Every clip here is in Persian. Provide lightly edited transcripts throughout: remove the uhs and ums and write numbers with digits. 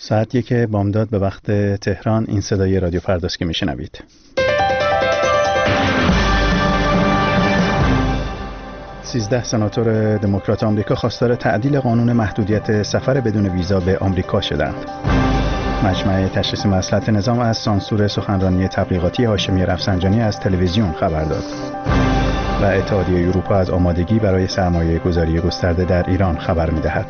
ساعت 1 بامداد به وقت تهران. این صدای رادیو فرداست که میشنوید. 13 سناتور دموکرات آمریکا خواستار تعدیل قانون محدودیت سفر بدون ویزا به آمریکا شدند. مجمع تشخیص مصلحت نظام از سانسور سخنرانی تبلیغاتی هاشمی رفسنجانی از تلویزیون خبر داد. و اتحادیه اروپا از آمادگی برای سرمایه گذاری گسترده در ایران خبر می‌دهد.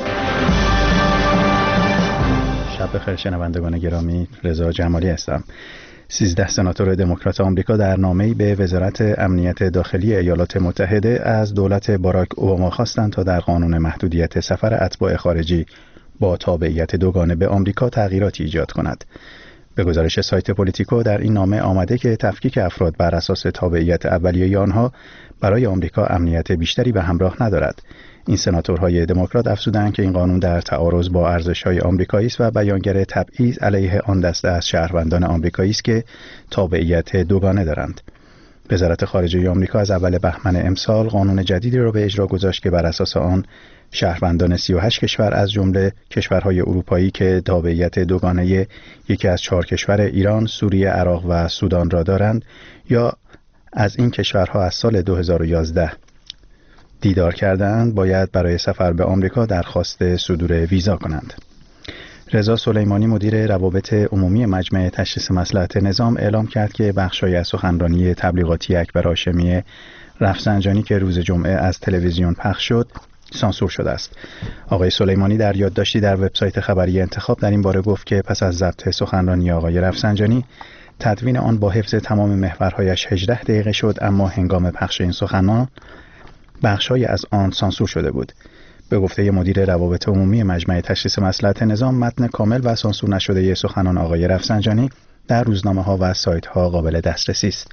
شب بخیر شنوندگان گرامی، رضا جمالی هستم. 13 سناتور دموکرات آمریکا در نامه‌ای به وزارت امنیت داخلی ایالات متحده از دولت باراک اوباما خواستند تا در قانون محدودیت سفر اتباع خارجی با تابعیت دوگانه به آمریکا تغییراتی ایجاد کند. به گزارش سایت پولیتیکو در این نامه آمده که تفکیک افراد بر اساس تابعیت اولیه آنها برای آمریکا امنیت بیشتری به همراه ندارد. این سناتورهای دموکرات افزودند که این قانون در تعارض با ارزش‌های آمریکایی است و بیانگر تبعیض علیه آن دسته از شهروندان آمریکایی است که تابعیت دوگانه دارند. وزارت خارجه آمریکا از اول بهمن امسال قانون جدیدی را به اجرا گذاشت که بر اساس آن شهروندان 38 کشور از جمله کشورهای اروپایی که تابعیت دوگانه یکی از 4 کشور ایران، سوریه، عراق و سودان را دارند یا از این کشورها از سال 2011 دیدار کردند باید برای سفر به آمریکا درخواست صدور ویزا کنند. رضا سلیمانی مدیر روابط عمومی مجمع تشخیص مصلحت نظام اعلام کرد که بخشای از سخنرانی تبلیغاتی اکبر هاشمی رفسنجانی که روز جمعه از تلویزیون پخش شد سانسور شده است. آقای سلیمانی در یادداشتی در وبسایت خبری انتخاب در این باره گفت که پس از ضبط سخنرانی آقای رفسنجانی تدوین آن با حفظ تمام محورهایش 18 دقیقه شد، اما هنگام پخش این سخنان بخشای از آن سانسور شده بود. به گفته مدیر روابط عمومی مجمع تشخیص مصلحت نظام، متن کامل و سانسور نشده سخنان آقای رفسنجانی در روزنامه‌ها و سایت‌ها قابل دسترسی است.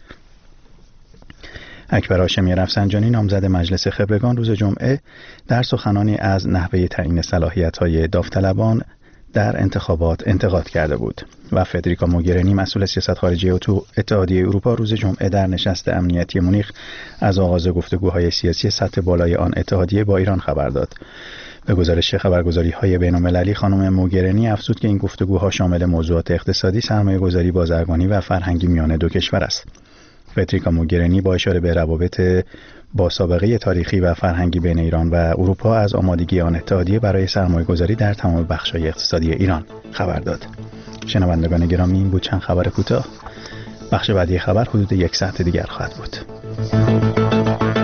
اکبر هاشمی رفسنجانی نامزد مجلس خبرگان روز جمعه در سخنانی از نحوه تعیین صلاحیت‌های داوطلبان در انتخابات انتقاد کرده بود و فدریکا موگرینی مسئول سیاست خارجی اتحادیه اروپا روز جمعه در نشست امنیتی مونیخ از آغاز گفتگوهای سیاسی سطح بالای آن اتحادیه با ایران خبر داد. به گزارش خبرگزاری‌های بین‌المللی خانم موگرینی افزود که این گفتگوها شامل موضوعات اقتصادی، سرمایه‌گذاری، بازرگانی و فرهنگی میان دو کشور است. فدریکا موگرینی با اشاره به روابط با سابقه تاریخی و فرهنگی بین ایران و اروپا از آمادگی آن اتحادیه برای سرمایه‌گذاری در تمام بخش‌های اقتصادی ایران خبر داد. شنوندگان گرامی، این بود چند خبر کوتاه. بخش بعدی خبر حدود 1 ساعت دیگر خواهد بود.